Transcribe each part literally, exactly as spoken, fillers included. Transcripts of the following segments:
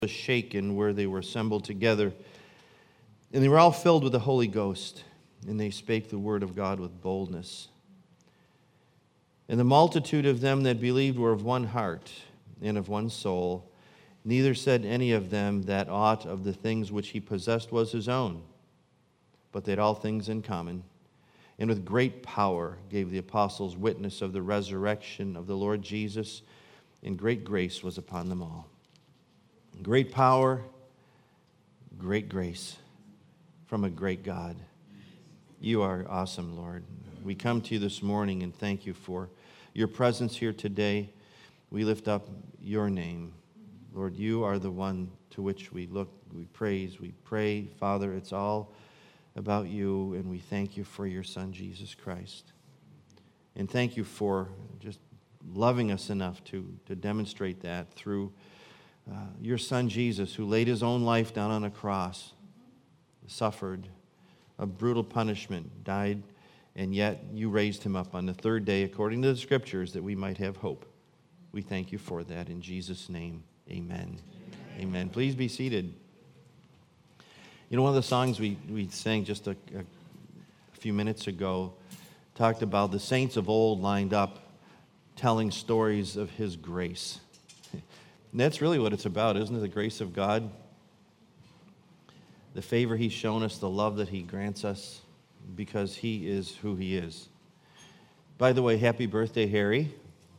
was shaken where they were assembled together. And they were all filled with the Holy Ghost, and they spake the word of God with boldness. And the multitude of them that believed were of one heart and of one soul. Neither said any of them that aught of the things which he possessed was his own, but they had all things in common. And with great power gave the apostles witness of the resurrection of the Lord Jesus, and great grace was upon them all. Great power, great grace from a great God. You are awesome, Lord. We come to you this morning and thank you for your presence here today. We lift up your name. Lord, you are the one to which we look, we praise, we pray. Father, it's all about you, and we thank you for your Son, Jesus Christ. And thank you for just loving us enough to, to demonstrate that through uh, your Son, Jesus, who laid his own life down on a cross, suffered a brutal punishment, died, and yet you raised him up on the third day according to the Scriptures that we might have hope. We thank you for that. In Jesus' name, amen. Amen. Amen. Please be seated. You know, one of the songs we, we sang just a, a, a few minutes ago talked about the saints of old lined up telling stories of his grace. And that's really what it's about, isn't it? The grace of God. The favor he's shown us, the love that he grants us because he is who he is. By the way, happy birthday, Harry.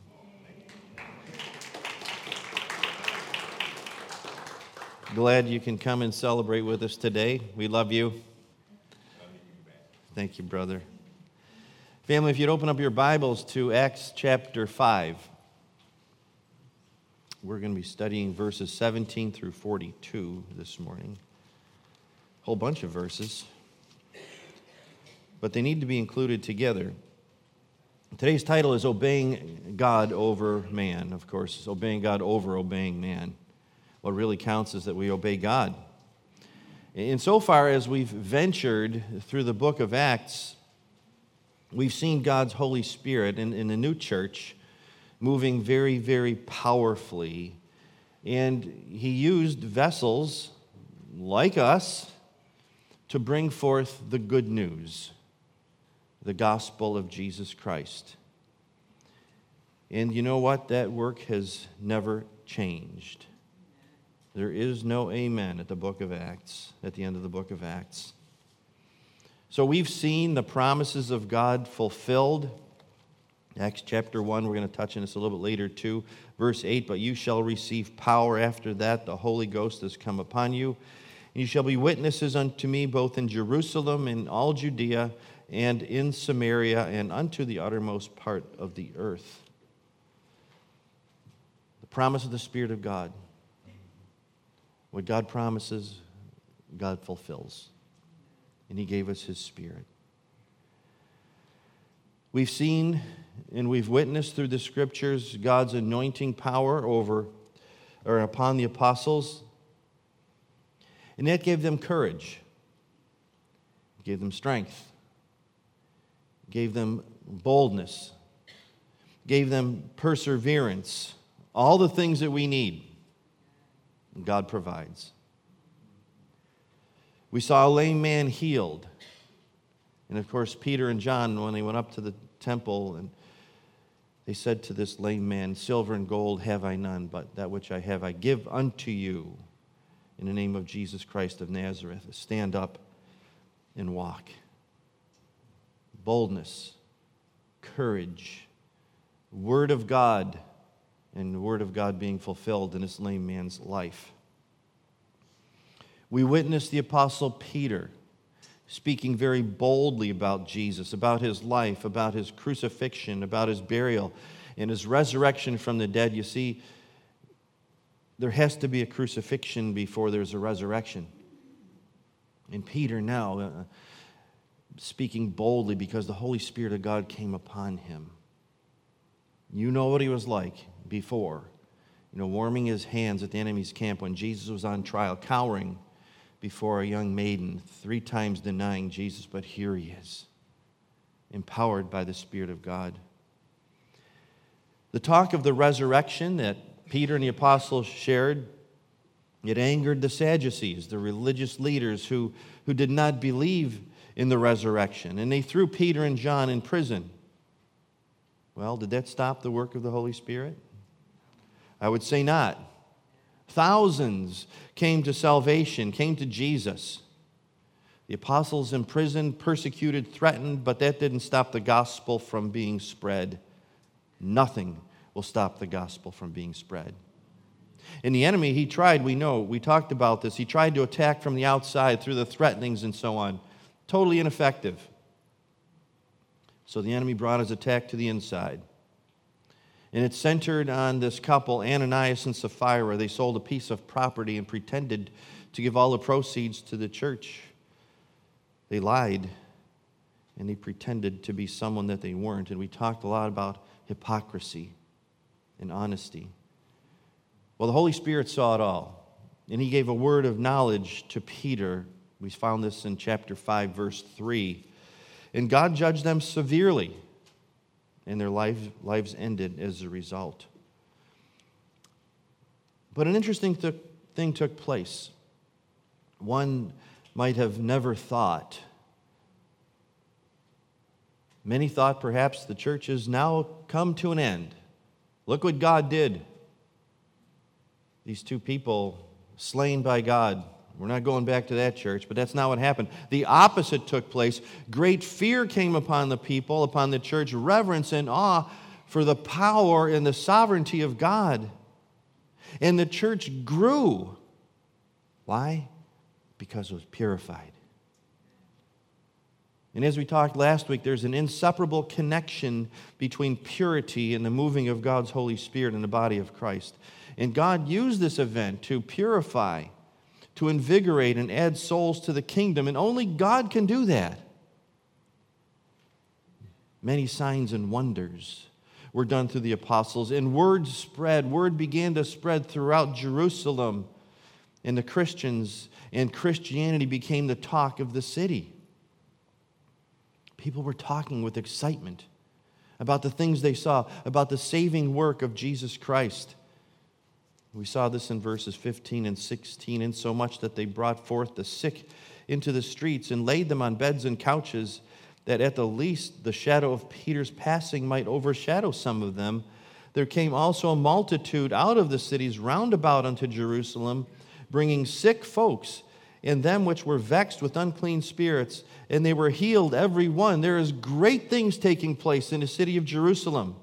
Glad you can come and celebrate with us today. We love you. Thank you, brother. Family, if you'd open up your Bibles to Acts chapter five. We're going to be studying verses seventeen through forty-two this morning. A whole bunch of verses. But they need to be included together. Today's title is Obeying God Over Man. Of course, obeying God over obeying man. What really counts is that we obey God. Insofar as we've ventured through the book of Acts, we've seen God's Holy Spirit in, in the new church moving very, very powerfully. And he used vessels like us to bring forth the good news, the gospel of Jesus Christ. And you know what? That work has never changed. There is no amen at the book of Acts, at the end of the book of Acts. So we've seen the promises of God fulfilled. Acts chapter one, we're going to touch on this a little bit later too. Verse eight, but you shall receive power after that the Holy Ghost has come upon you. And you shall be witnesses unto me both in Jerusalem and all Judea and in Samaria and unto the uttermost part of the earth. The promise of the Spirit of God. What God promises, God fulfills. And he gave us his Spirit. We've seen and we've witnessed through the Scriptures God's anointing power over or upon the apostles. And that gave them courage. It gave them strength. It gave them boldness. It gave them perseverance. All the things that we need, God provides. We saw a lame man healed. And of course, Peter and John, when they went up to the temple, and they said to this lame man, silver and gold have I none, but that which I have I give unto you. In the name of Jesus Christ of Nazareth, stand up and walk. Boldness, courage, word of God, and the word of God being fulfilled in this lame man's life. We witnessed the Apostle Peter speaking very boldly about Jesus, about his life, about his crucifixion, about his burial, and his resurrection from the dead. You see, there has to be a crucifixion before there's a resurrection. And Peter now, uh, speaking boldly because the Holy Spirit of God came upon him. You know what he was like before. You know, warming his hands at the enemy's camp when Jesus was on trial, cowering before a young maiden, three times denying Jesus, but here he is, empowered by the Spirit of God. The talk of the resurrection that Peter and the apostles shared It angered the Sadducees, the religious leaders who, who did not believe in the resurrection, and they threw Peter and John in prison. Well, did that stop the work of the Holy Spirit? I would say not. Thousands came to salvation, came to Jesus. The apostles imprisoned, persecuted, threatened, but that didn't stop the gospel from being spread. Nothing will stop the gospel from being spread. And the enemy, he tried, we know, we talked about this, he tried to attack from the outside through the threatenings and so on. Totally ineffective. So the enemy brought his attack to the inside. And it centered on this couple, Ananias and Sapphira. They sold a piece of property and pretended to give all the proceeds to the church. They lied, and they pretended to be someone that they weren't. And we talked a lot about hypocrisy and honesty. Well, the Holy Spirit saw it all, and he gave a word of knowledge to Peter. We found this in chapter five, verse three. And God judged them severely, and their lives, lives ended as a result. But an interesting th- thing took place. One might have never thought. Many thought perhaps the church has now come to an end. Look what God did. These two people slain by God. We're not going back to that church, but that's not what happened. The opposite took place. Great fear came upon the people, upon the church, reverence and awe for the power and the sovereignty of God. And the church grew. Why? Because it was purified. And as we talked last week, there's an inseparable connection between purity and the moving of God's Holy Spirit in the body of Christ. And God used this event to purify, to invigorate and add souls to the kingdom, and only God can do that. Many signs and wonders were done through the apostles, and word spread, word began to spread throughout Jerusalem, and the Christians and Christianity became the talk of the city. People were talking with excitement about the things they saw, about the saving work of Jesus Christ. We saw this in verses fifteen and sixteen, in so much that they brought forth the sick into the streets and laid them on beds and couches, that at the least the shadow of Peter's passing might overshadow some of them. There came also a multitude out of the cities round about unto Jerusalem, bringing sick folks, and them which were vexed with unclean spirits, and they were healed every one. There is great things taking place in the city of Jerusalem.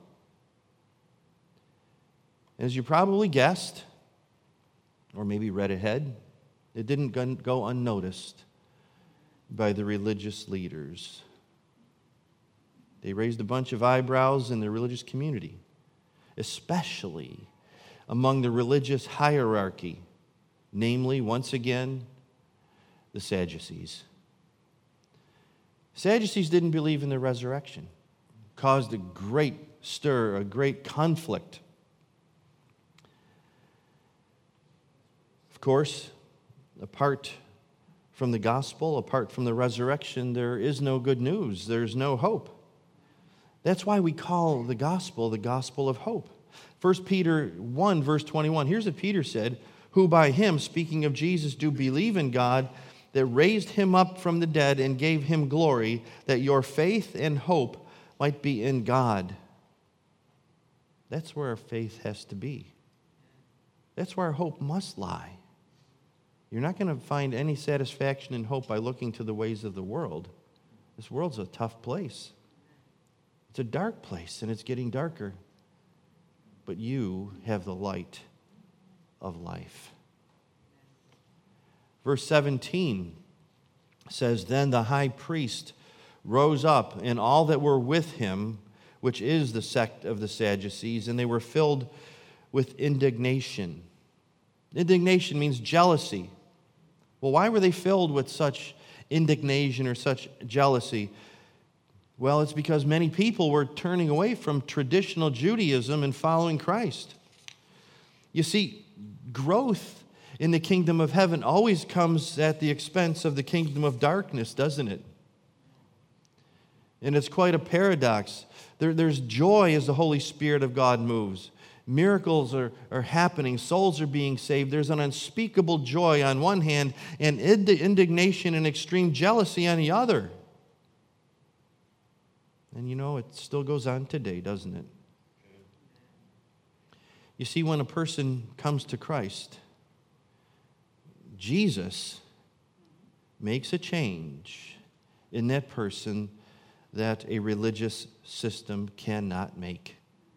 As you probably guessed, or maybe read ahead, it didn't go unnoticed by the religious leaders. They raised a bunch of eyebrows in the religious community, especially among the religious hierarchy, namely, once again, the Sadducees. Sadducees didn't believe in the resurrection. It caused a great stir, a great conflict. Of course, apart from the gospel, apart from the resurrection, there is no good news. There's no hope. That's why we call the gospel the gospel of hope. First Peter one, verse twenty-one, here's what Peter said, who by him, speaking of Jesus, do believe in God, that raised him up from the dead and gave him glory, that your faith and hope might be in God. That's where our faith has to be. That's where our hope must lie. You're not going to find any satisfaction and hope by looking to the ways of the world. This world's a tough place. It's a dark place, and it's getting darker. But you have the light of life. Verse seventeen says, then the high priest rose up, and all that were with him, which is the sect of the Sadducees, and they were filled with indignation. Indignation means jealousy. Well, why were they filled with such indignation or such jealousy? Well, it's because many people were turning away from traditional Judaism and following Christ. You see, growth in the kingdom of heaven always comes at the expense of the kingdom of darkness, doesn't it? And it's quite a paradox. There, there's joy as the Holy Spirit of God moves. Miracles are, are happening. Souls are being saved. There's an unspeakable joy on one hand and indignation and extreme jealousy on the other. And you know, it still goes on today, doesn't it? You see, when a person comes to Christ, Jesus makes a change in that person that a religious system cannot make.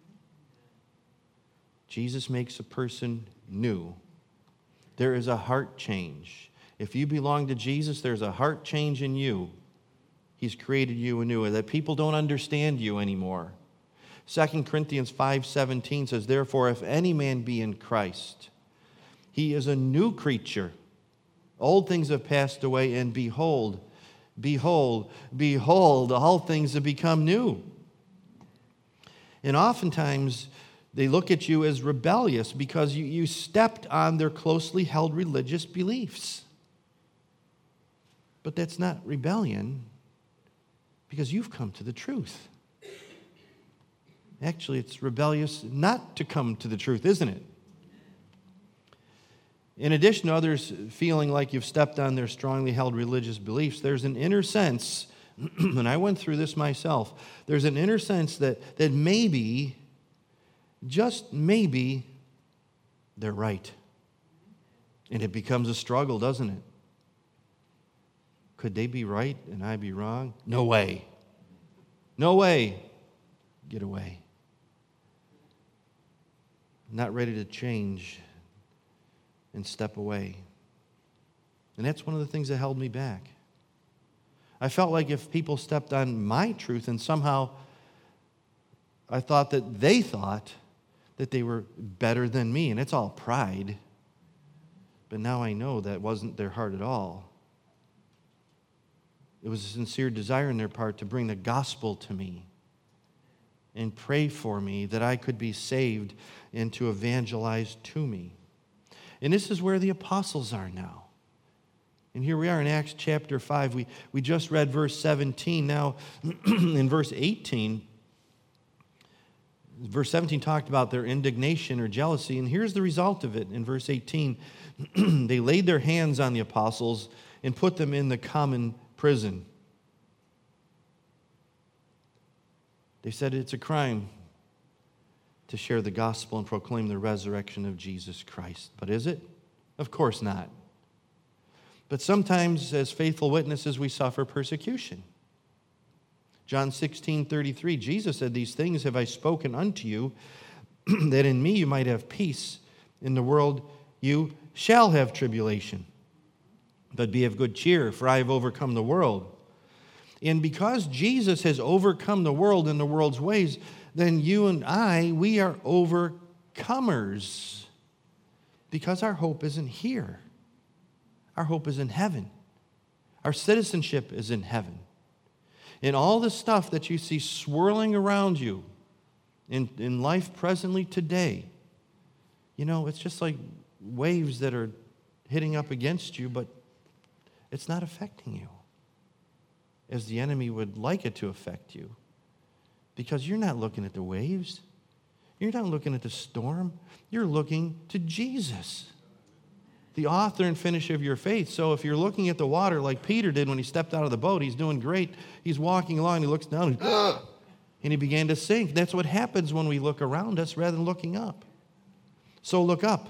Jesus makes a person new. There is a heart change. If you belong to Jesus, there's a heart change in you. He's created you anew, that people don't understand you anymore. Second Corinthians five seventeen says, therefore, if any man be in Christ, he is a new creature. Old things have passed away, and behold, behold, behold, all things have become new. And oftentimes, they look at you as rebellious because you, you stepped on their closely held religious beliefs. But that's not rebellion, because you've come to the truth. Actually, it's rebellious not to come to the truth, isn't it? In addition to others feeling like you've stepped on their strongly held religious beliefs, there's an inner sense, and I went through this myself, there's an inner sense that, that maybe, just maybe, they're right. And it becomes a struggle, doesn't it? Could they be right and I be wrong? No way. No way. Get away. Not ready to change and step away. And that's one of the things that held me back. I felt like if people stepped on my truth and somehow I thought that they thought that they were better than me, and it's all pride. But now I know that wasn't their heart at all. It was a sincere desire on their part to bring the gospel to me and pray for me that I could be saved and to evangelize to me. And this is where the apostles are now. And here we are in Acts chapter five. We, we just read verse seventeen. Now, in verse eighteen, verse seventeen talked about their indignation or jealousy, and here's the result of it. In verse eighteen, they laid their hands on the apostles and put them in the common prison. They said it's a crime to share the gospel and proclaim the resurrection of Jesus Christ. But is it? Of course not. But sometimes, as faithful witnesses, we suffer persecution. John sixteen thirty-three, Jesus said, these things have I spoken unto you, that in me you might have peace. In the world you shall have tribulation. But be of good cheer, for I have overcome the world. And because Jesus has overcome the world and the world's ways, then you and I, we are overcomers. Because our hope isn't here. Our hope is in heaven. Our citizenship is in heaven. And all the stuff that you see swirling around you in, in life presently today, you know, it's just like waves that are hitting up against you, but it's not affecting you as the enemy would like it to affect you. Because you're not looking at the waves. You're not looking at the storm. You're looking to Jesus, the author and finisher of your faith. So if you're looking at the water like Peter did when he stepped out of the boat, he's doing great. He's walking along, he looks down, and he began to sink. That's what happens when we look around us rather than looking up. So look up.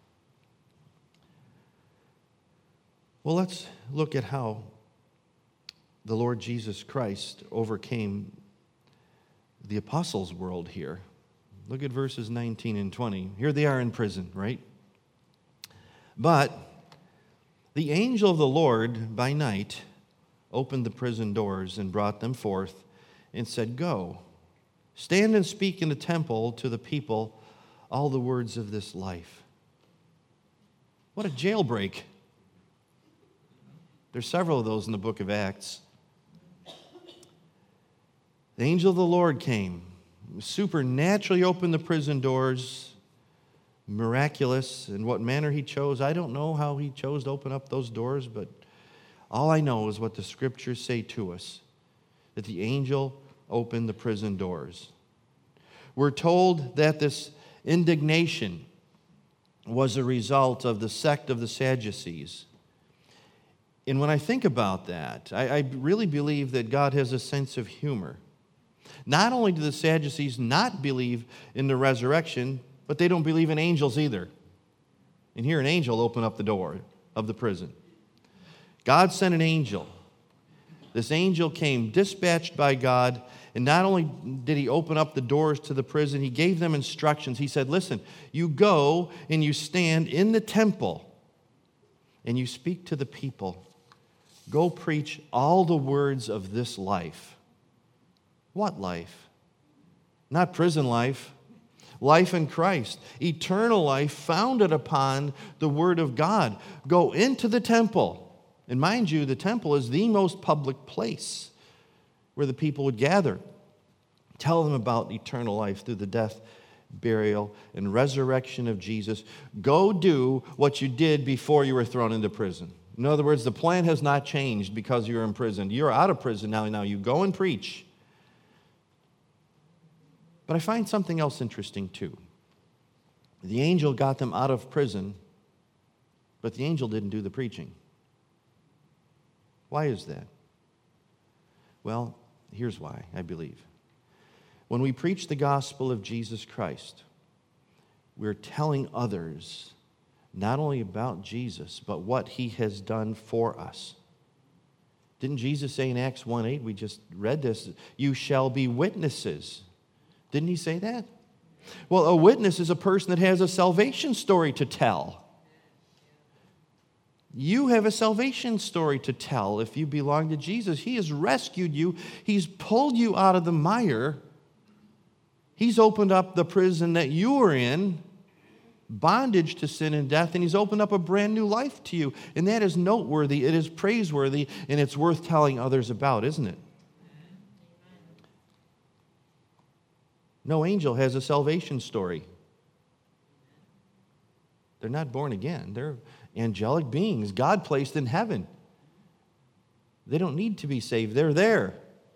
Well, let's look at how the Lord Jesus Christ overcame the apostles' world here. Look at verses nineteen and twenty. Here they are in prison, right? But the angel of the Lord by night opened the prison doors and brought them forth and said, go, stand and speak in the temple to the people all the words of this life. What a jailbreak. There's several of those in the book of Acts. The angel of the Lord came, supernaturally opened the prison doors, miraculous. In what manner he chose, I don't know how he chose to open up those doors, but all I know is what the scriptures say to us, that the angel opened the prison doors. We're told that this indignation was a result of the sect of the Sadducees. And when I think about that, I, I really believe that God has a sense of humor. Not only do the Sadducees not believe in the resurrection, but they don't believe in angels either. And here an angel opened up the door of the prison. God sent an angel. This angel came dispatched by God, and not only did he open up the doors to the prison, he gave them instructions. He said, listen, you go and you stand in the temple and you speak to the people. Go preach all the words of this life. What life? Not prison life. Life in Christ. Eternal life founded upon the Word of God. Go into the temple. And mind you, the temple is the most public place where the people would gather. Tell them about eternal life through the death, burial, and resurrection of Jesus. Go do what you did before you were thrown into prison. In other words, the plan has not changed because you're in prison. You're out of prison now. Now you go and preach. But I find something else interesting too. The angel got them out of prison, but the angel didn't do the preaching. Why is that? Well, here's why, I believe. When we preach the gospel of Jesus Christ, we're telling others not only about Jesus, but what he has done for us. Didn't Jesus say in Acts one eight, we just read this, you shall be witnesses. Didn't he say that? Well, a witness is a person that has a salvation story to tell. You have a salvation story to tell if you belong to Jesus. He has rescued you. He's pulled you out of the mire. He's opened up the prison that you were in, bondage to sin and death, and he's opened up a brand new life to you. And that is noteworthy, it is praiseworthy, and it's worth telling others about, isn't it? No angel has a salvation story. They're not born again. They're angelic beings, God placed in heaven. They don't need to be saved. They're there.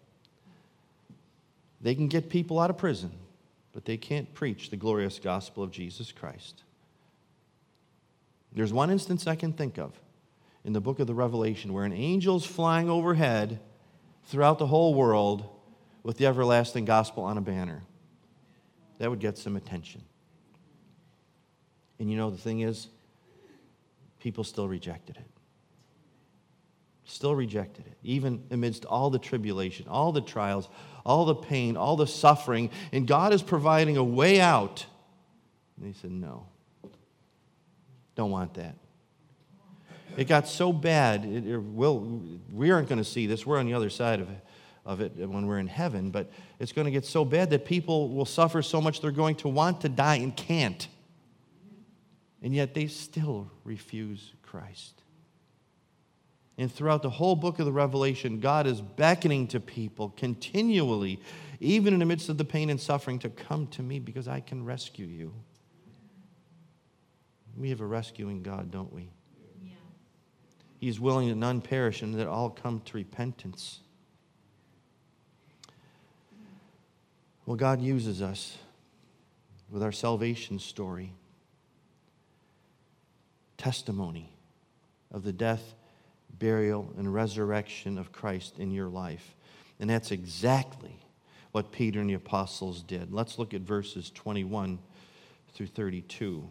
They can get people out of prison, but they can't preach the glorious gospel of Jesus Christ. There's one instance I can think of in the book of the Revelation where an angel's flying overhead throughout the whole world with the everlasting gospel on a banner. That would get some attention. And you know, the thing is, people still rejected it. Still rejected it, even amidst all the tribulation, all the trials, all the pain, all the suffering, and God is providing a way out. And they said, no, don't want that. It got so bad, it, it will, we aren't going to see this, we're on the other side of it. of it when we're in heaven, but it's going to get so bad that people will suffer so much they're going to want to die and can't. And yet they still refuse Christ. And throughout the whole book of the Revelation, God is beckoning to people continually, even in the midst of the pain and suffering, to come to me because I can rescue you. We have a rescuing God, don't we? Yeah. He's willing that none perish and that all come to repentance. Well, God uses us with our salvation story, testimony of the death, burial, and resurrection of Christ in your life. And that's exactly what Peter and the apostles did. Let's look at verses twenty-one through thirty-two.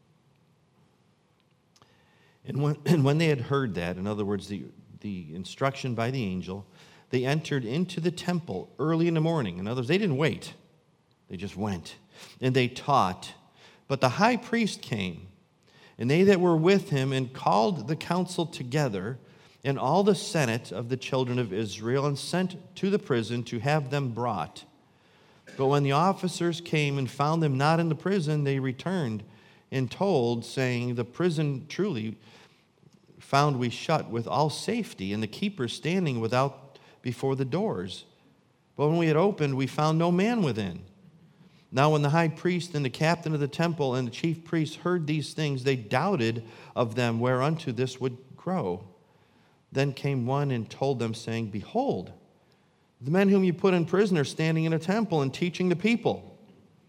And when, and when they had heard that, in other words, the, the instruction by the angel, they entered into the temple early in the morning. In other words, they didn't wait. They just went. And they taught. But the high priest came, and they that were with him, and called the council together, and all the senate of the children of Israel, and sent to the prison to have them brought. But when the officers came and found them not in the prison, they returned and told, saying, the prison truly found we shut with all safety, and the keepers standing without before the doors. But when we had opened, we found no man within. Now when the high priest and the captain of the temple and the chief priests heard these things, they doubted of them whereunto this would grow. Then came one and told them, saying, behold, the men whom you put in prison are standing in a temple and teaching the people.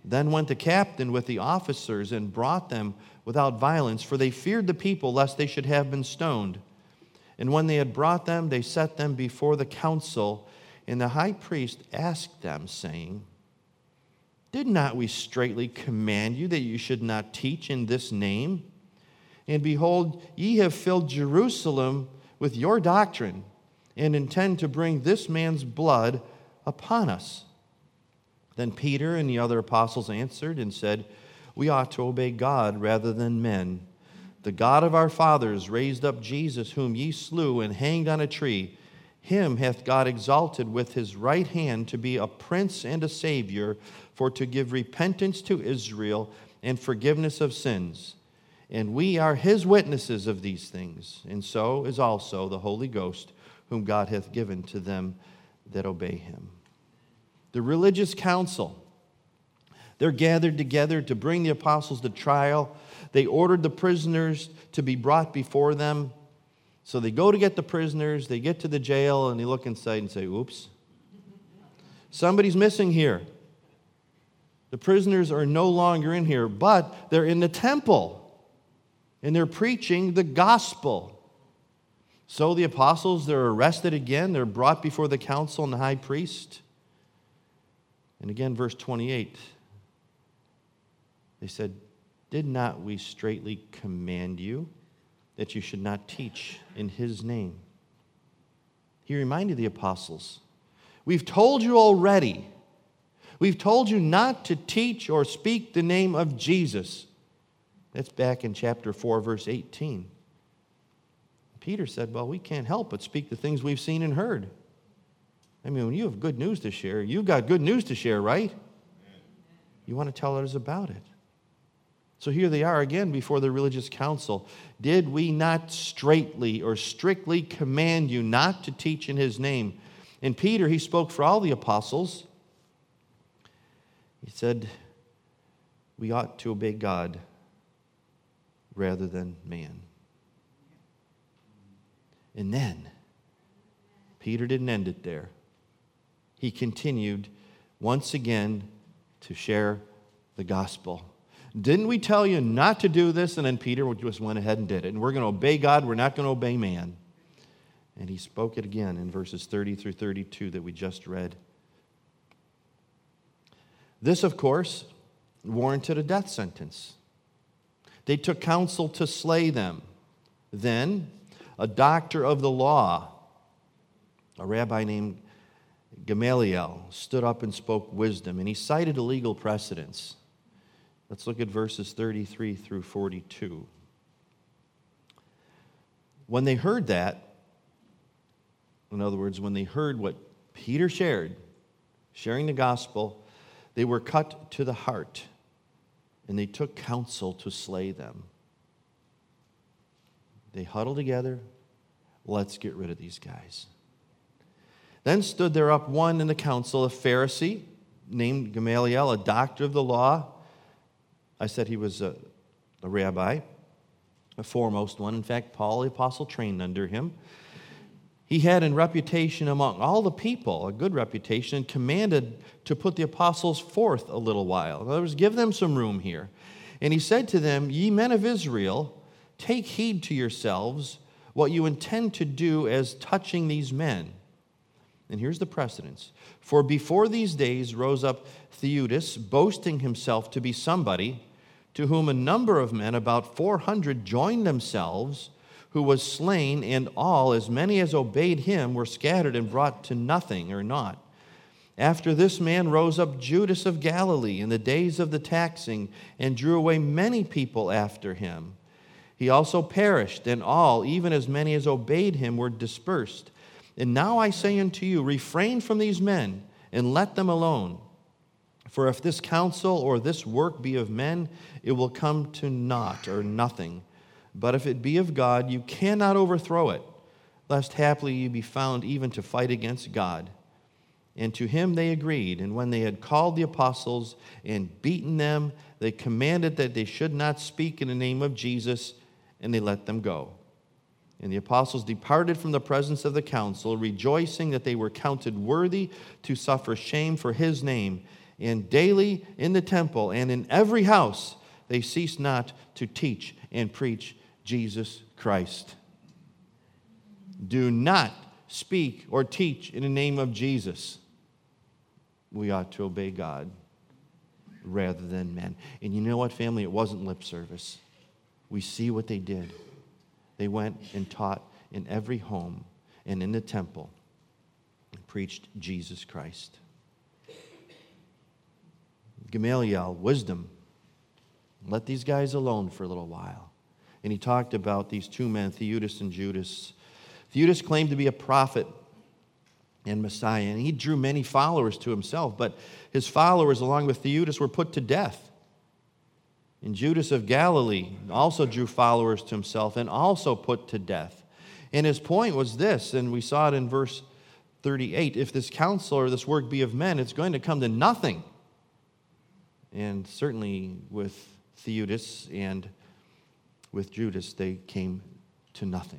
Then went the captain with the officers and brought them without violence, for they feared the people lest they should have been stoned. And when they had brought them, they set them before the council. And the high priest asked them, saying, Did not we straitly command you that you should not teach in this name? And behold, ye have filled Jerusalem with your doctrine, and intend to bring this man's blood upon us. Then Peter and the other apostles answered and said, We ought to obey God rather than men. The God of our fathers raised up Jesus, whom ye slew and hanged on a tree. Him hath God exalted with his right hand to be a prince and a savior, for to give repentance to Israel and forgiveness of sins. And we are his witnesses of these things, and so is also the Holy Ghost, whom God hath given to them that obey him. The religious council, they're gathered together to bring the apostles to trial. They ordered the prisoners to be brought before them. So they go to get the prisoners, they get to the jail, and they look inside and say, oops, somebody's missing here. The prisoners are no longer in here, but they're in the temple, and they're preaching the gospel. So the apostles, they're arrested again. They're brought before the council and the high priest. And again, verse twenty-eight, they said, Did not we straitly command you that you should not teach in his name? He reminded the apostles, We've told you already. We've told you not to teach or speak the name of Jesus. That's back in chapter four, verse eighteen. Peter said, Well, we can't help but speak the things we've seen and heard. I mean, when you have good news to share, you've got good news to share, right? You want to tell others about it. So here they are again before the religious council. Did we not straitly or strictly command you not to teach in his name? And Peter, he spoke for all the apostles. He said, we ought to obey God rather than man. And then, Peter didn't end it there. He continued once again to share the gospel. Didn't we tell you not to do this? And then Peter just went ahead and did it. And we're going to obey God. We're not going to obey man. And he spoke it again in verses thirty through thirty-two that we just read. This, of course, warranted a death sentence. They took counsel to slay them. Then, a doctor of the law, a rabbi named Gamaliel, stood up and spoke wisdom, and he cited a legal precedence. Let's look at verses thirty-three through forty-two. When they heard that, in other words, when they heard what Peter shared, sharing the gospel, they were cut to the heart, and they took counsel to slay them. They huddled together, let's get rid of these guys. Then stood there up one in the council, a Pharisee named Gamaliel, a doctor of the law. I said he was a, a rabbi, a foremost one. In fact, Paul the apostle trained under him. He had a reputation among all the people, a good reputation, and commanded to put the apostles forth a little while. In other words, give them some room here. And he said to them, Ye men of Israel, take heed to yourselves what you intend to do as touching these men. And here's the precedence. For before these days rose up Theudas, boasting himself to be somebody, to whom a number of men, about four hundred, joined themselves, who was slain, and all, as many as obeyed him, were scattered and brought to nothing or naught. After this man rose up Judas of Galilee in the days of the taxing, and drew away many people after him. He also perished, and all, even as many as obeyed him, were dispersed. And now I say unto you, refrain from these men, and let them alone. For if this counsel or this work be of men, it will come to naught or nothing. But if it be of God, you cannot overthrow it, lest haply you be found even to fight against God. And to him they agreed. And when they had called the apostles and beaten them, they commanded that they should not speak in the name of Jesus, and they let them go. And the apostles departed from the presence of the council, rejoicing that they were counted worthy to suffer shame for his name. and daily in the temple and in every house they ceased not to teach and preach Jesus Christ. Do not speak or teach in the name of Jesus. We ought to obey God rather than men. And you know what, family? It wasn't lip service. We see what they did. They went and taught in every home and in the temple and preached Jesus Christ. Gamaliel, wisdom, let these guys alone for a little while. And he talked about these two men, Theudas and Judas. Theudas claimed to be a prophet and Messiah, and he drew many followers to himself, but his followers, along with Theudas, were put to death. And Judas of Galilee also drew followers to himself and also put to death. And his point was this, and we saw it in verse thirty-eight, if this counsel or this work be of men, it's going to come to nothing. And certainly with Theudas and with Judas, they came to nothing.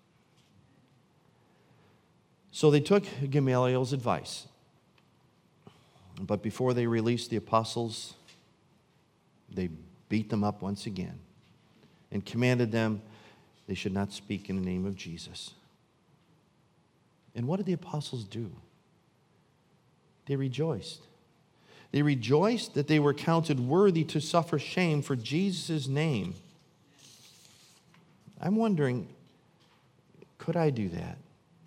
So they took Gamaliel's advice. But before they released the apostles, they beat them up once again and commanded them they should not speak in the name of Jesus. And what did the apostles do? They rejoiced. They rejoiced that they were counted worthy to suffer shame for Jesus' name. I'm wondering, could I do that?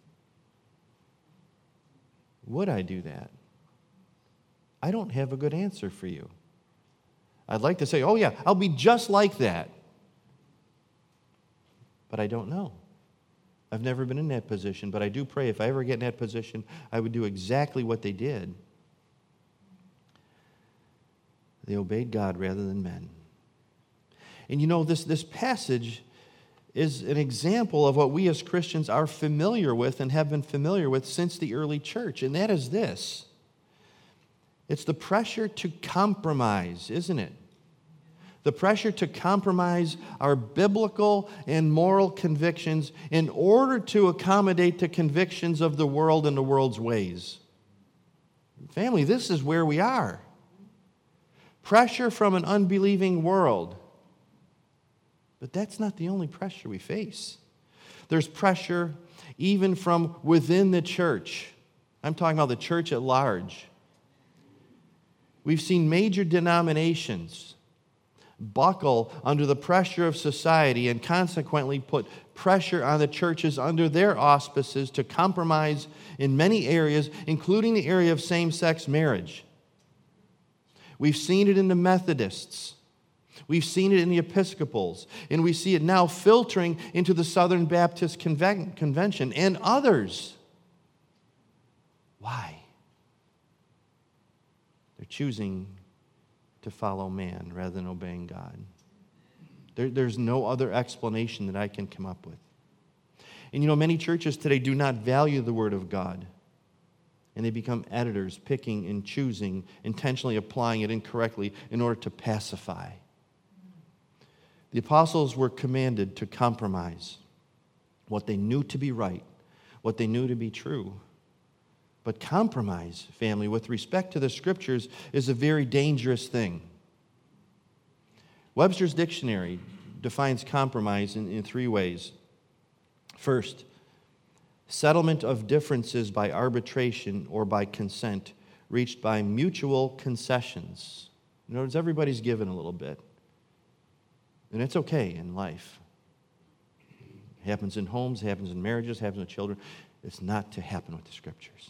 Would I do that? I don't have a good answer for you. I'd like to say, oh yeah, I'll be just like that. But I don't know. I've never been in that position, but I do pray if I ever get in that position, I would do exactly what they did. They obeyed God rather than men. And you know, this, this passage is an example of what we as Christians are familiar with and have been familiar with since the early church, and that is this. It's the pressure to compromise, isn't it? The pressure to compromise our biblical and moral convictions in order to accommodate the convictions of the world and the world's ways. Family, this is where we are. Pressure from an unbelieving world. But that's not the only pressure we face. There's pressure even from within the church. I'm talking about the church at large. We've seen major denominations buckle under the pressure of society and consequently put pressure on the churches under their auspices to compromise in many areas, including the area of same-sex marriage. We've seen it in the Methodists. We've seen it in the Episcopals, and we see it now filtering into the Southern Baptist Conven- Convention and others. Why? They're choosing to follow man rather than obeying God. There, there's no other explanation that I can come up with. And you know, many churches today do not value the Word of God. And they become editors, picking and choosing, intentionally applying it incorrectly in order to pacify. The apostles were commanded to compromise what they knew to be right, what they knew to be true. But compromise, family, with respect to the Scriptures, is a very dangerous thing. Webster's Dictionary defines compromise in, in three ways. First, settlement of differences by arbitration or by consent reached by mutual concessions. In other words, everybody's given a little bit. And it's okay in life. It happens in homes, it happens in marriages, it happens with children. It's not to happen with the Scriptures.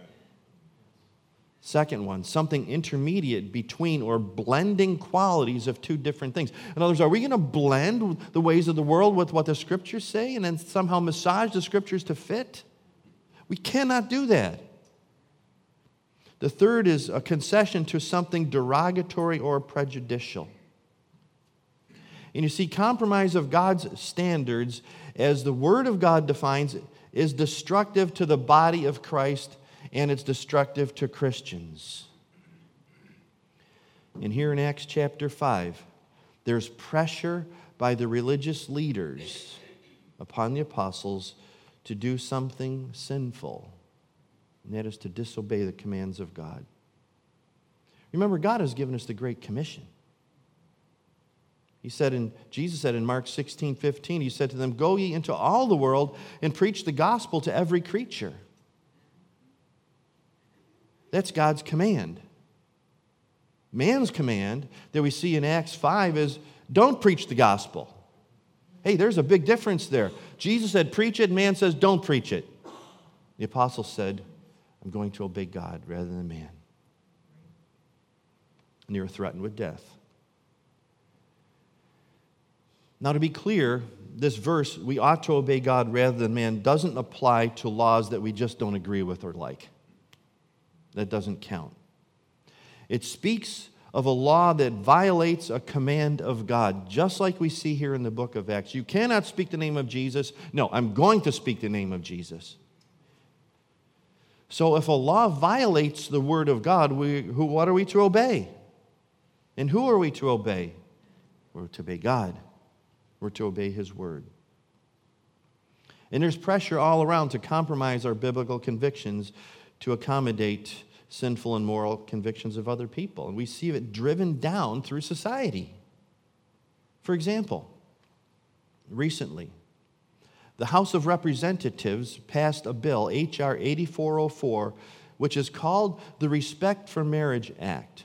Second one, something intermediate between or blending qualities of two different things. In other words, are we going to blend the ways of the world with what the Scriptures say and then somehow massage the Scriptures to fit? We cannot do that. The third is a concession to something derogatory or prejudicial. And you see, compromise of God's standards, as the Word of God defines, is destructive to the body of Christ, and it's destructive to Christians. And here in Acts chapter five, there's pressure by the religious leaders upon the apostles to do something sinful, and that is to disobey the commands of God. Remember, God has given us the Great Commission. He said in, Jesus said in Mark sixteen fifteen, he said to them, "Go ye into all the world and preach the gospel to every creature." That's God's command. Man's command that we see in Acts five is, don't preach the gospel. Hey, there's a big difference there. Jesus said, preach it. Man says, don't preach it. The apostle said, I'm going to obey God rather than man. And they were threatened with death. Now, to be clear, this verse, we ought to obey God rather than man, doesn't apply to laws that we just don't agree with or like. That doesn't count. It speaks of a law that violates a command of God, just like we see here in the book of Acts. You cannot speak the name of Jesus. No, I'm going to speak the name of Jesus. So if a law violates the word of God, we, who, what are we to obey? And who are we to obey? We're to obey God. We're to obey His word. And there's pressure all around to compromise our biblical convictions to accommodate sinful and moral convictions of other people. And we see it driven down through society. For example, recently, the House of Representatives passed a bill, H R eighty-four oh four, which is called the Respect for Marriage Act.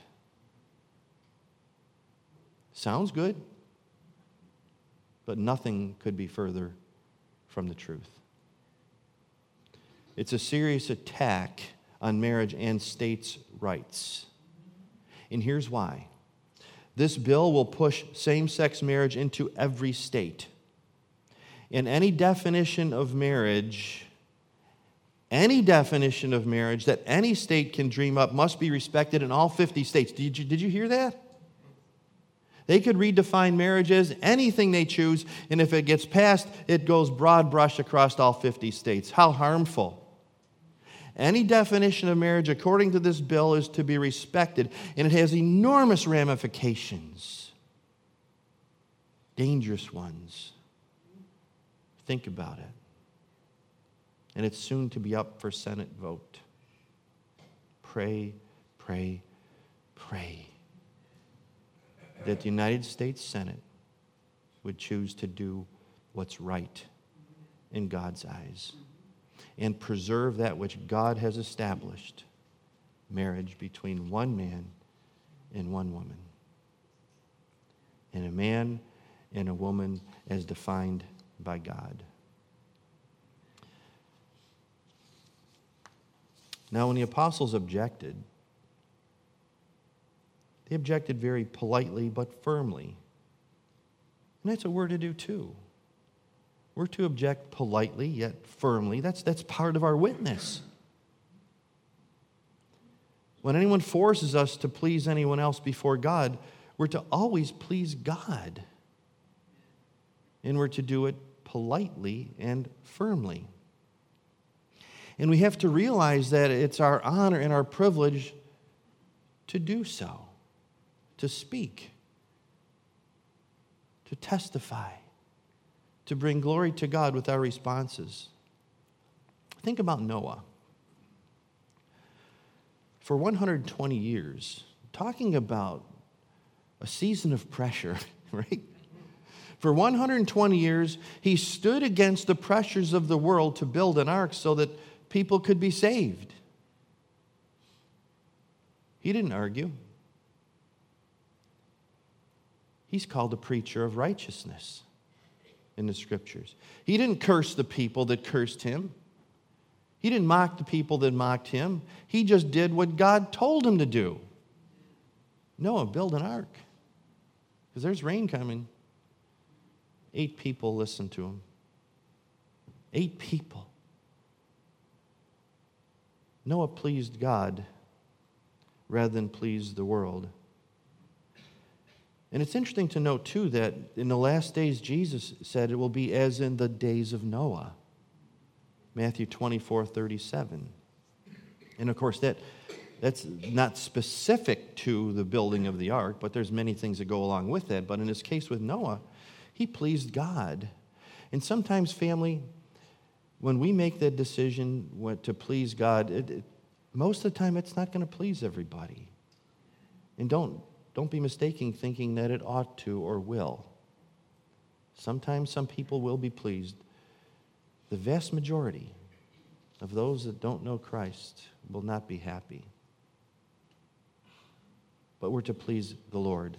Sounds good, but nothing could be further from the truth. It's a serious attack on marriage and states' rights. And here's why. This bill will push same-sex marriage into every state. And any definition of marriage, any definition of marriage that any state can dream up must be respected in all fifty states. Did you, did you hear that? They could redefine marriage as anything they choose, and if it gets passed, it goes broad brush across all fifty states. How harmful. Any definition of marriage, according to this bill, is to be respected, and it has enormous ramifications. Dangerous ones. Think about it. And it's soon to be up for Senate vote. Pray, pray, pray that the United States Senate would choose to do what's right in God's eyes and preserve that which God has established, marriage between one man and one woman, and a man and a woman as defined by God. Now, when the apostles objected, they objected very politely but firmly. And that's what we're to do too. We're to object politely yet firmly. That's, that's part of our witness. When anyone forces us to please anyone else before God, we're to always please God. And we're to do it politely and firmly. And we have to realize that it's our honor and our privilege to do so, to speak, to testify, to bring glory to God with our responses. Think about Noah. For one hundred twenty years, talking about a season of pressure, right? For one hundred twenty years, he stood against the pressures of the world to build an ark so that people could be saved. He didn't argue. He's called a preacher of righteousness in the Scriptures. He didn't curse the people that cursed him. He didn't mock the people that mocked him. He just did what God told him to do. Noah, build an ark, because there's rain coming. Eight people listened to him. Eight people. Noah pleased God rather than pleased the world. And it's interesting to note, too, that in the last days, Jesus said it will be as in the days of Noah. Matthew twenty-four thirty-seven. And, of course, that that's not specific to the building of the ark, but there's many things that go along with that. But in this case with Noah, he pleased God. And sometimes, family, when we make that decision to please God, it, it, most of the time it's not going to please everybody. And don't, don't be mistaken thinking that it ought to or will. Sometimes some people will be pleased. The vast majority of those that don't know Christ will not be happy. But we're to please the Lord.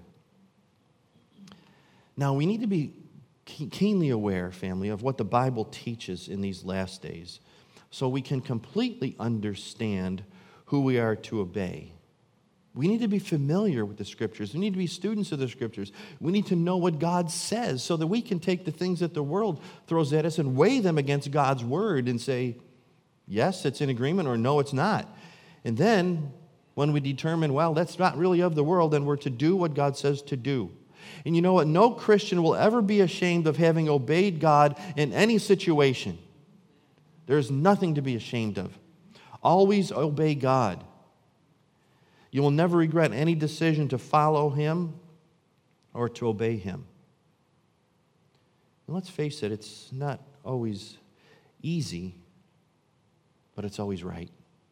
Now, we need to be keenly aware, family, of what the Bible teaches in these last days so we can completely understand who we are to obey. We need to be familiar with the Scriptures. We need to be students of the Scriptures. We need to know what God says so that we can take the things that the world throws at us and weigh them against God's Word and say, yes, it's in agreement, or no, it's not. And then, when we determine, well, that's not really of the world, then we're to do what God says to do. And you know what? No Christian will ever be ashamed of having obeyed God in any situation. There's nothing to be ashamed of. Always obey God. You will never regret any decision to follow Him or to obey Him. And let's face it, it's not always easy, but it's always right.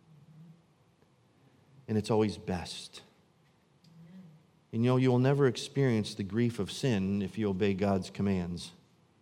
And it's always best. And you know, you will never experience the grief of sin if you obey God's commands.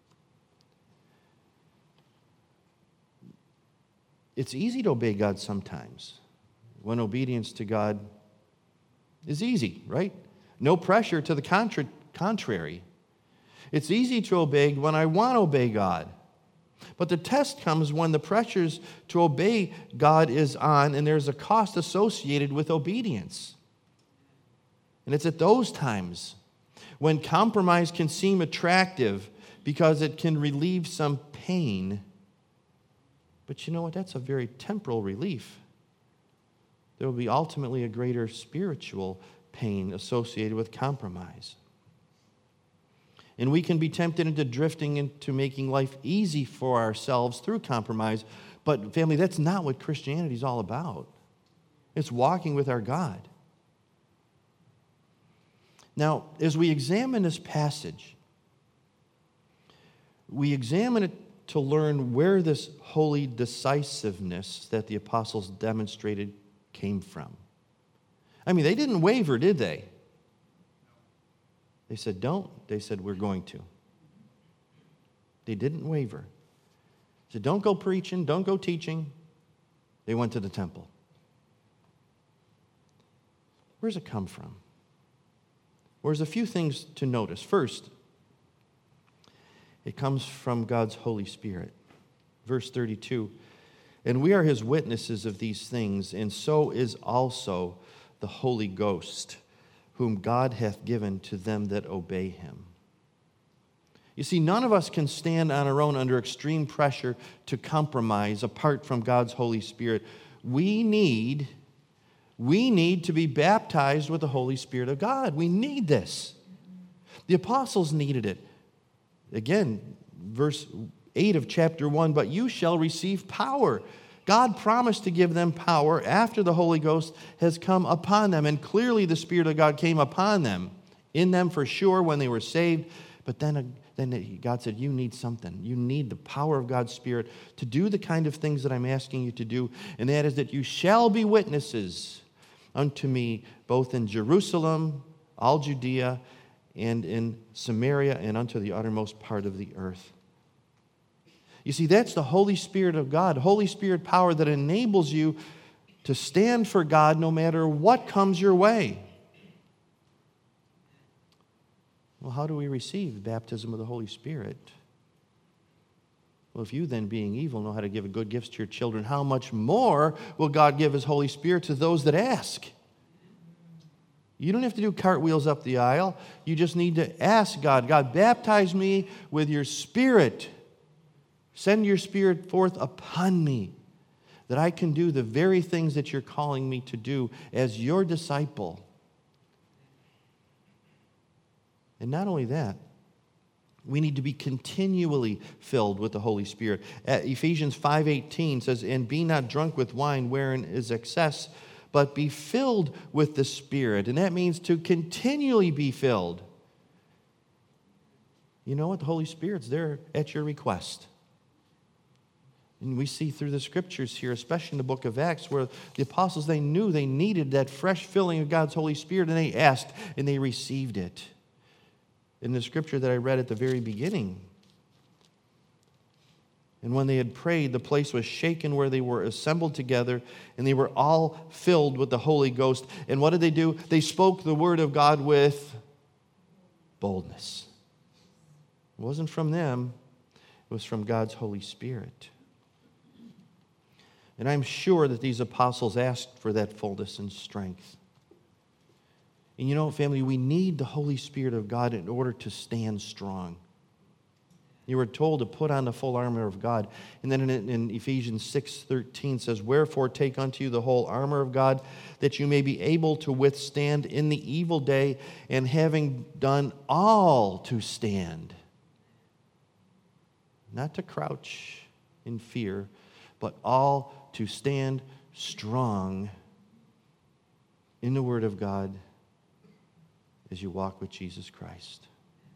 It's easy to obey God sometimes, when obedience to God is easy, right? No pressure to the contra- contrary. It's easy to obey when I want to obey God. But the test comes when the pressures to obey God is on and there's a cost associated with obedience. And it's at those times when compromise can seem attractive because it can relieve some pain. But you know what? That's a very temporal relief. There will be ultimately a greater spiritual pain associated with compromise. And we can be tempted into drifting into making life easy for ourselves through compromise. But family, that's not what Christianity is all about. It's walking with our God. Now, as we examine this passage, we examine it to learn where this holy decisiveness that the apostles demonstrated came from. I mean, they didn't waver, did they? They said, don't. They said, we're going to. They didn't waver. They said, don't go preaching, don't go teaching. They went to the temple. Where does it come from? Well, there's a few things to notice. First, it comes from God's Holy Spirit. Verse thirty-two, and we are His witnesses of these things, and so is also the Holy Ghost, whom God hath given to them that obey Him. You see, none of us can stand on our own under extreme pressure to compromise apart from God's Holy Spirit. We need, we need to be baptized with the Holy Spirit of God. We need this. The apostles needed it. Again, verse eight of chapter one, but you shall receive power. God promised to give them power after the Holy Ghost has come upon them. And clearly the Spirit of God came upon them, in them for sure when they were saved. But then, then God said, you need something. You need the power of God's Spirit to do the kind of things that I'm asking you to do. And that is that you shall be witnesses unto me, both in Jerusalem, all Judea, and in Samaria, and unto the uttermost part of the earth. You see, that's the Holy Spirit of God, Holy Spirit power that enables you to stand for God no matter what comes your way. Well, how do we receive the baptism of the Holy Spirit? Well, if you then, being evil, know how to give good gifts to your children, how much more will God give His Holy Spirit to those that ask? You don't have to do cartwheels up the aisle. You just need to ask God, God, baptize me with your Spirit. Send your Spirit forth upon me, that I can do the very things that you're calling me to do as your disciple. And not only that, we need to be continually filled with the Holy Spirit. Ephesians five eighteen says, and be not drunk with wine wherein is excess, but be filled with the Spirit. And that means to continually be filled. You know what? The Holy Spirit's there at your request. And we see through the scriptures here, especially in the book of Acts, where the apostles, they knew they needed that fresh filling of God's Holy Spirit, and they asked, and they received it. In the scripture that I read at the very beginning, and when they had prayed, the place was shaken where they were assembled together, and they were all filled with the Holy Ghost. And what did they do? They spoke the word of God with boldness. It wasn't from them. It was from God's Holy Spirit. And I'm sure that these apostles asked for that fullness and strength. And you know, family, we need the Holy Spirit of God in order to stand strong. You were told to put on the full armor of God. And then in, in Ephesians six thirteen says, "Wherefore take unto you the whole armor of God, that you may be able to withstand in the evil day, and having done all to stand." Not to crouch in fear, but all to stand strong in the Word of God as you walk with Jesus Christ.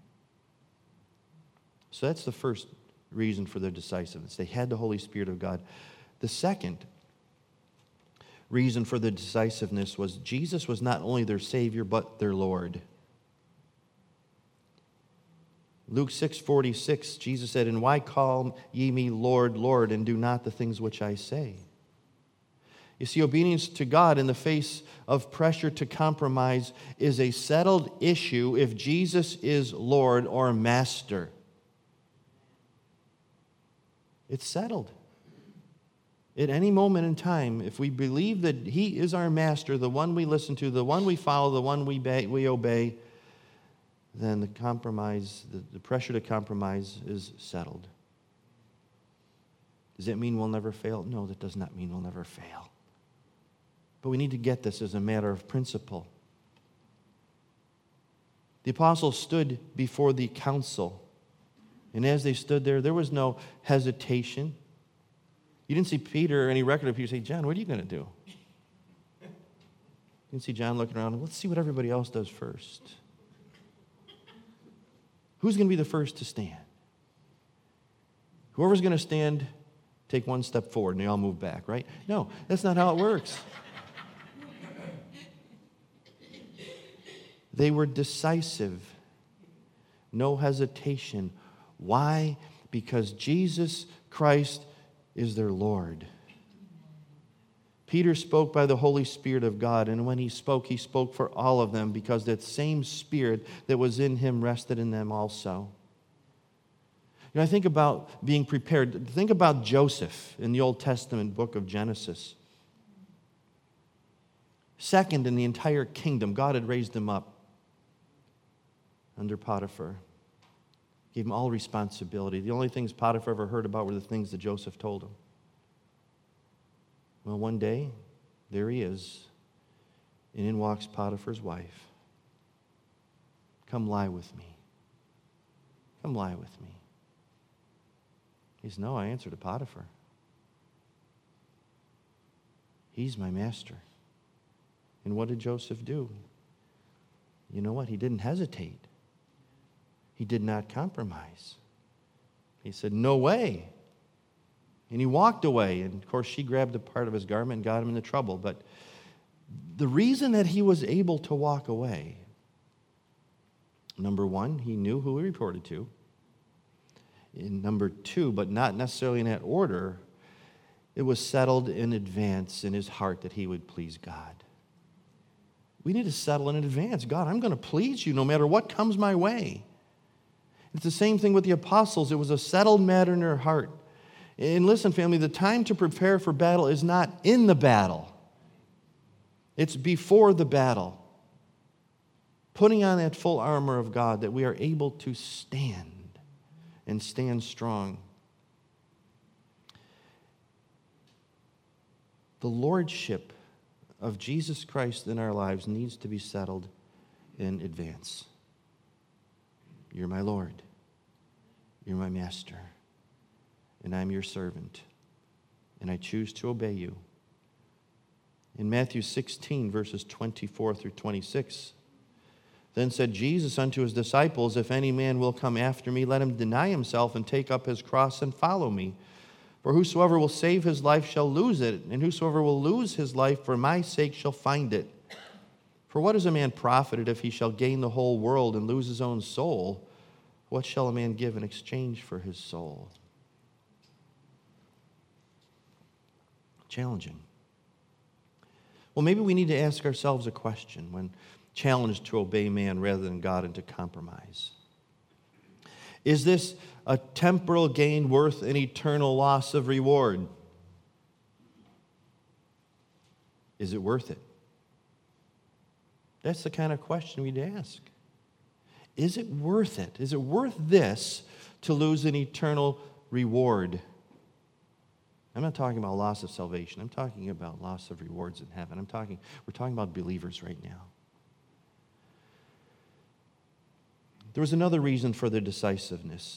So that's the first reason for their decisiveness. They had the Holy Spirit of God. The second reason for their decisiveness was Jesus was not only their Savior, but their Lord. Luke six forty-six, Jesus said, "And why call ye me Lord, Lord, and do not the things which I say?" You see, obedience to God in the face of pressure to compromise is a settled issue if Jesus is Lord or Master. It's settled. At any moment in time, if we believe that He is our Master, the one we listen to, the one we follow, the one we, ba- we obey, then the compromise, the, the pressure to compromise is settled. Does that mean we'll never fail? No, that does not mean we'll never fail. But we need to get this as a matter of principle. The apostles stood before the council, and as they stood there, there was no hesitation. You didn't see Peter or any record of Peter say, "John, what are you going to do?" You didn't see John looking around, "Let's see what everybody else does first. Who's going to be the first to stand?" Whoever's going to stand, take one step forward, and they all move back, right? No, that's not how it works. They were decisive. No hesitation. Why? Because Jesus Christ is their Lord. Peter spoke by the Holy Spirit of God, and when he spoke, he spoke for all of them because that same Spirit that was in him rested in them also. You know, I think about being prepared. Think about Joseph in the Old Testament book of Genesis. Second in the entire kingdom, God had raised him up under Potiphar. Gave him all responsibility. The only things Potiphar ever heard about were the things that Joseph told him. Well, one day, there he is, and in walks Potiphar's wife. "Come lie with me. Come lie with me." He says, "No, I answer to Potiphar. He's my master." And what did Joseph do? You know what? He didn't hesitate. He did not compromise. He said, "No way." And he walked away. And of course, she grabbed a part of his garment and got him into trouble. But the reason that he was able to walk away, number one, he knew who he reported to. And number two, but not necessarily in that order, it was settled in advance in his heart that he would please God. We need to settle in advance. God, I'm going to please you no matter what comes my way. It's the same thing with the apostles. It was a settled matter in their heart. And listen, family, the time to prepare for battle is not in the battle. It's before the battle. Putting on that full armor of God that we are able to stand and stand strong. The lordship of Jesus Christ in our lives needs to be settled in advance. You're my Lord. You're my master. And I'm your servant. And I choose to obey you. In Matthew sixteen, verses twenty-four through twenty-six, then said Jesus unto his disciples, "If any man will come after me, let him deny himself and take up his cross and follow me. For whosoever will save his life shall lose it, and whosoever will lose his life for my sake shall find it. For what is a man profited if he shall gain the whole world and lose his own soul? What shall a man give in exchange for his soul? Challenging. Well, maybe we need to ask ourselves a question when challenged to obey man rather than God and to compromise. Is this a temporal gain worth an eternal loss of reward? Is it worth it? That's the kind of question we'd ask. Is it worth it? Is it worth this to lose an eternal reward? I'm not talking about loss of salvation. I'm talking about loss of rewards in heaven. I'm talking, we're talking about believers right now. There was another reason for their decisiveness.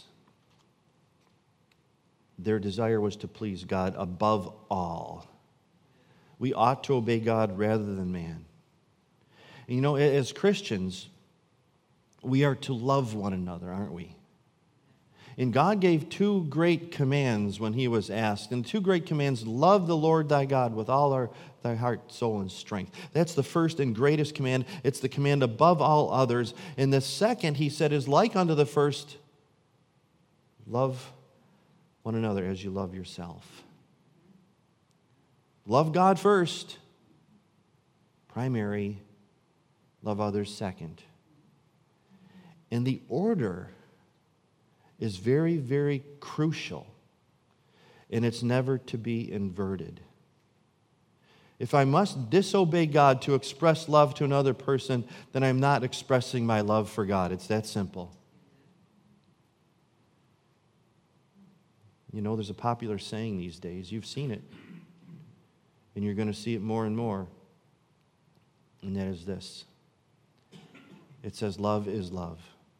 Their desire was to please God above all. We ought to obey God rather than man. And you know, as Christians, we are to love one another, aren't we? And God gave two great commands when he was asked. And the two great commands, love the Lord thy God with all our, thy heart, soul, and strength. That's the first and greatest command. It's the command above all others. And the second, he said, is like unto the first, love one another as you love yourself. Love God first, primary. Love others second. And the order is very, very crucial, and it's never to be inverted. If I must disobey God to express love to another person, then I'm not expressing my love for God. It's that simple. You know, there's a popular saying these days. You've seen it, and you're going to see it more and more, and that is this. It says, love is love.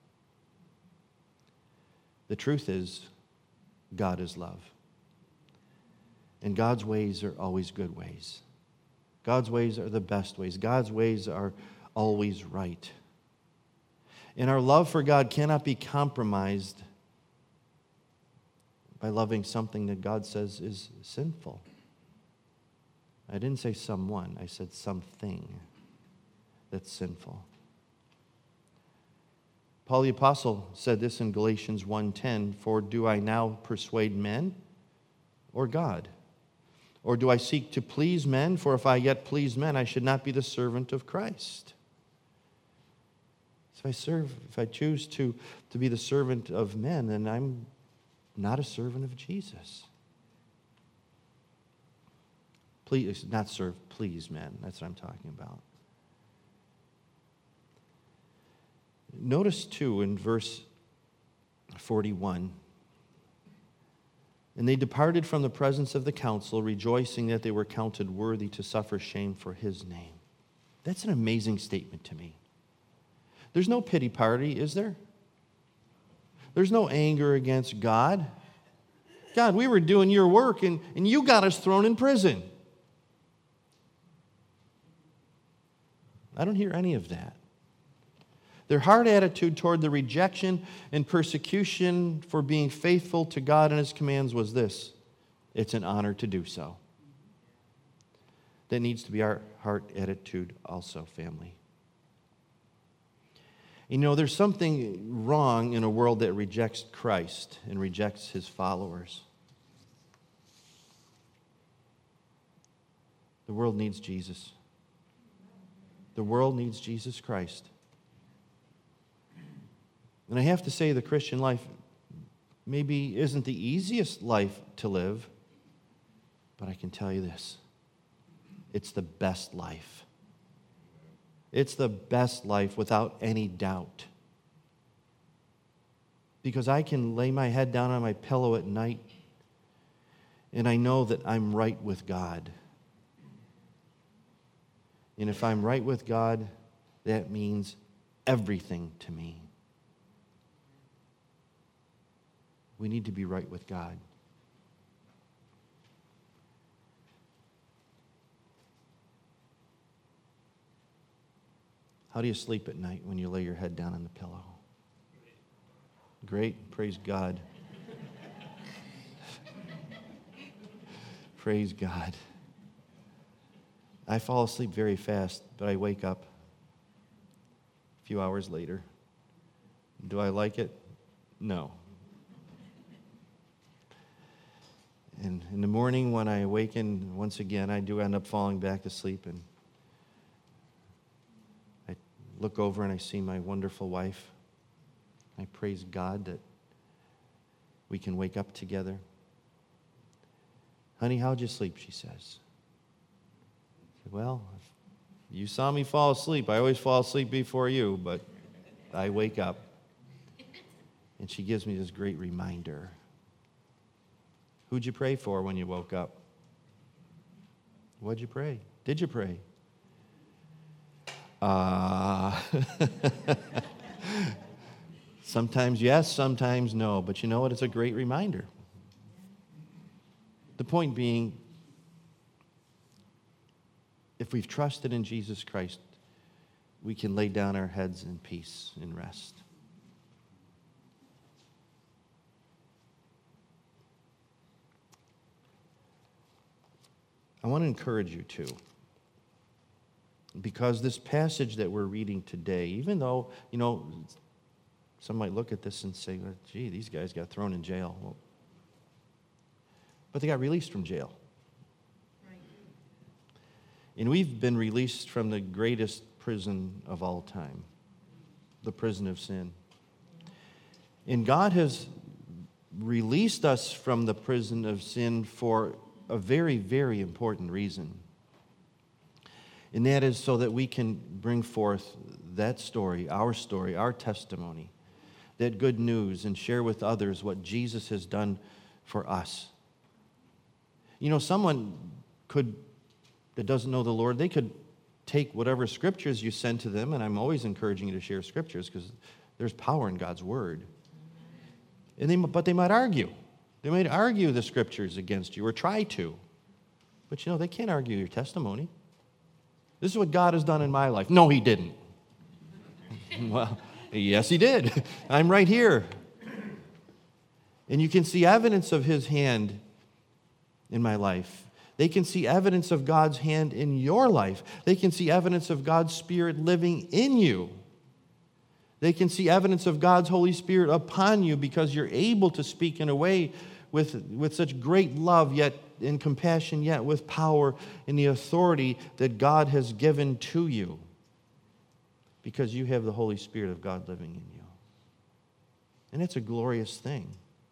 The truth is, God is love. And God's ways are always good ways. God's ways are the best ways. God's ways are always right. And our love for God cannot be compromised by loving something that God says is sinful. I didn't say someone, I said something that's sinful. Paul the Apostle said this in Galatians one ten, for do I now persuade men or God? Or do I seek to please men? For if I yet please men, I should not be the servant of Christ. If I serve, if I choose to, to be the servant of men, then I'm not a servant of Jesus. Please, not serve, please men. That's what I'm talking about. Notice, too, in verse forty-one, and they departed from the presence of the council, rejoicing that they were counted worthy to suffer shame for his name. That's an amazing statement to me. There's no pity party, is there? There's no anger against God. God, we were doing your work, and, and you got us thrown in prison. I don't hear any of that. Their hard attitude toward the rejection and persecution for being faithful to God and his commands was this: it's an honor to do so. That needs to be our heart attitude also, family. You know, there's something wrong in a world that rejects Christ and rejects his followers. The world needs Jesus. The world needs Jesus Christ. And I have to say, the Christian life maybe isn't the easiest life to live, but I can tell you this: it's the best life. It's the best life without any doubt. Because I can lay my head down on my pillow at night and I know that I'm right with God. And if I'm right with God, that means everything to me. We need to be right with God. How do you sleep at night when you lay your head down on the pillow? Great, praise God. Praise God. I fall asleep very fast, but I wake up a few hours later. Do I like it? No. And in the morning when I awaken, once again, I do end up falling back to sleep. And I look over and I see my wonderful wife. I praise God that we can wake up together. Honey, how'd you sleep? She says. I said, well, you saw me fall asleep. I always fall asleep before you, but I wake up. And she gives me this great reminder. Who'd you pray for when you woke up? What'd you pray? Did you pray? Uh, sometimes yes, sometimes no. But you know what? It's a great reminder. The point being, if we've trusted in Jesus Christ, we can lay down our heads in peace and rest. I want to encourage you too, because this passage that we're reading today, even though, you know, some might look at this and say, well, gee, these guys got thrown in jail. Well, but they got released from jail. Right. And we've been released from the greatest prison of all time, the prison of sin. And God has released us from the prison of sin for a very, very important reason. And that is so that we can bring forth that story, our story, our testimony, that good news, and share with others what Jesus has done for us. You know, someone could, that doesn't know the Lord, they could take whatever scriptures you send to them, and I'm always encouraging you to share scriptures because there's power in God's word. And they, but they might argue. They might argue the scriptures against you or try to. But you know, they can't argue your testimony. This is what God has done in my life. No, he didn't. Well, yes, he did. I'm right here. And you can see evidence of his hand in my life. They can see evidence of God's hand in your life. They can see evidence of God's Spirit living in you. They can see evidence of God's Holy Spirit upon you because you're able to speak in a way with, with such great love, yet in compassion, yet with power and the authority that God has given to you because you have the Holy Spirit of God living in you. And it's a glorious thing.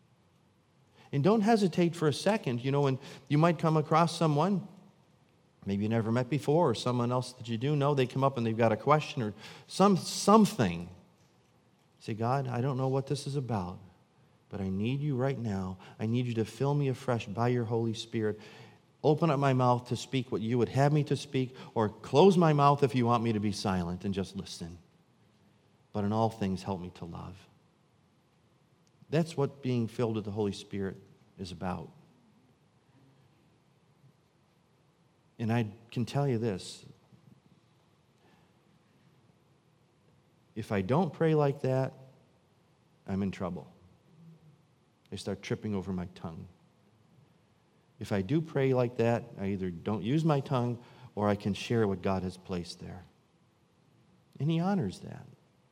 And don't hesitate for a second. You know, when you might come across someone, maybe you never met before, or someone else that you do know, they come up and they've got a question or some something. Say, God, I don't know what this is about, but I need you right now. I need you to fill me afresh by your Holy Spirit. Open up my mouth to speak what you would have me to speak, or close my mouth if you want me to be silent and just listen. But in all things, help me to love. That's what being filled with the Holy Spirit is about. And I can tell you this. If I don't pray like that, I'm in trouble. I start tripping over my tongue. If I do pray like that, I either don't use my tongue or I can share what God has placed there. And he honors that.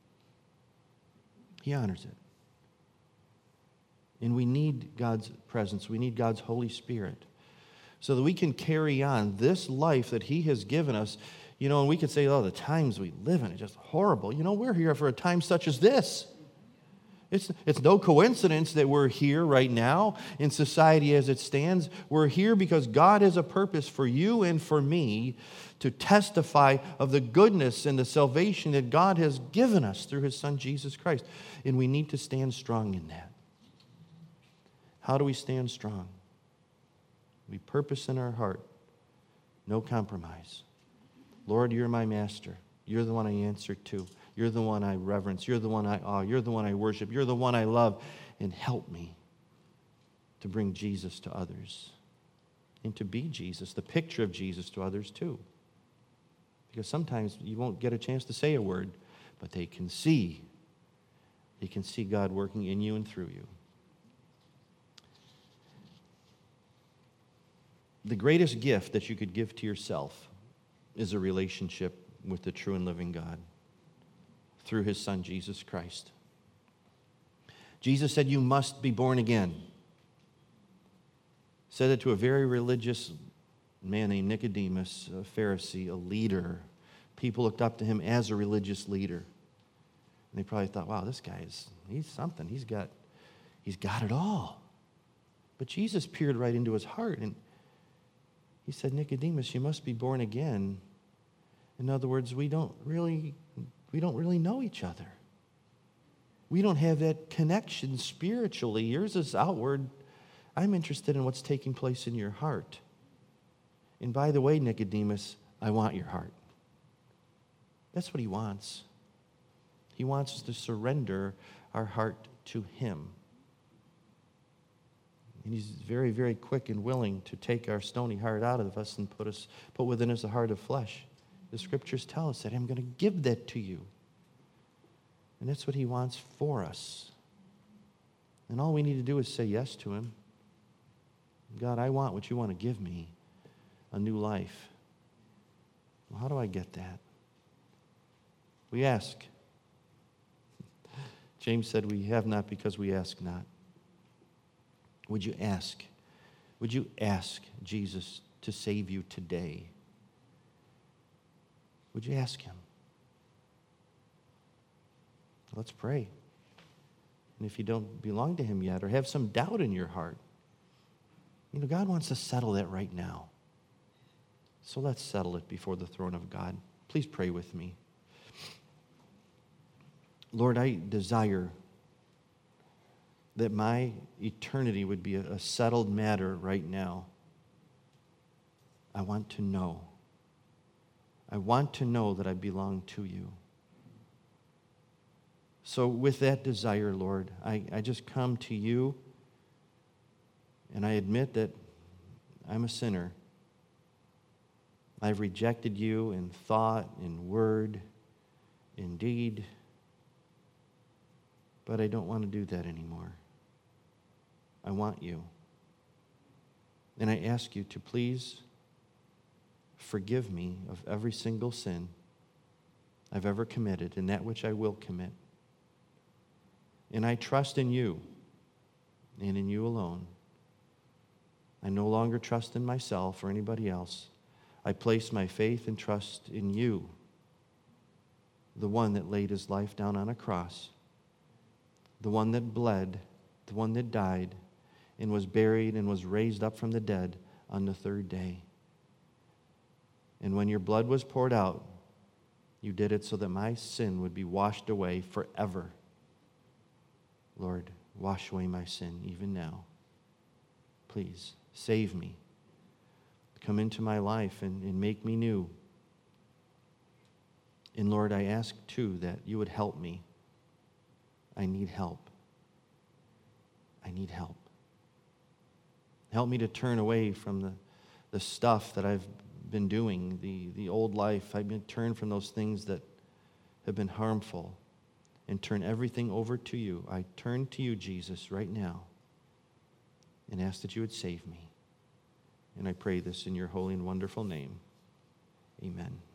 He honors it. And we need God's presence. We need God's Holy Spirit so that we can carry on this life that he has given us. You know, and we could say, oh, the times we live in are just horrible. You know, we're here for a time such as this. It's, it's no coincidence that we're here right now in society as it stands. We're here because God has a purpose for you and for me to testify of the goodness and the salvation that God has given us through his Son, Jesus Christ. And we need to stand strong in that. How do we stand strong? We purpose in our heart, no compromise. Lord, you're my master. You're the one I answer to. You're the one I reverence. You're the one I awe. You're the one I worship. You're the one I love. And help me to bring Jesus to others and to be Jesus, the picture of Jesus to others too. Because sometimes you won't get a chance to say a word, but they can see. They can see God working in you and through you. the greatest gift that you could give to yourself is a relationship with the true and living God through his Son, Jesus Christ. Jesus said, you must be born again. Said it to a very religious man named Nicodemus, a Pharisee, a leader. People looked up to him as a religious leader. And they probably thought, wow, this guy is, he's something. He's got, he's got it all. But Jesus peered right into his heart, and he said, Nicodemus, you must be born again. In other words, we don't really, we don't really know each other. We don't have that connection spiritually. Yours is outward. I'm interested in what's taking place in your heart. And by the way, Nicodemus, I want your heart. That's what he wants. He wants us to surrender our heart to him. And he's very, very quick and willing to take our stony heart out of us and put us, put within us a heart of flesh. The scriptures tell us that I'm going to give that to you. And that's what he wants for us. And all we need to do is say yes to him. God, I want what you want to give me, a new life. Well, how do I get that? We ask. James said we have not because we ask not. Would you ask? Would you ask Jesus to save you today? Would you ask him? Let's pray. And if you don't belong to him yet or have some doubt in your heart, you know, God wants to settle that right now. So let's settle it before the throne of God. Please pray with me. Lord, I desire that my eternity would be a settled matter right now. I want to know. I want to know that I belong to you. So with that desire, Lord, I, I just come to you and I admit that I'm a sinner. I've rejected you in thought, in word, in deed, but I don't want to do that anymore. I want you. And I ask you to please forgive me of every single sin I've ever committed and that which I will commit. And I trust in you and in you alone. I no longer trust in myself or anybody else. I place my faith and trust in you, the one that laid his life down on a cross, the one that bled, the one that died and was buried and was raised up from the dead on the third day. And when your blood was poured out, you did it so that my sin would be washed away forever. Lord, wash away my sin even now. Please, save me. Come into my life and, and make me new. And Lord, I ask too that you would help me. I need help. I need help. Help me to turn away from the, the stuff that I've been doing, the, the old life. I've been turned from those things that have been harmful and turn everything over to you. I turn to you, Jesus, right now and ask that you would save me. And I pray this in your holy and wonderful name. Amen.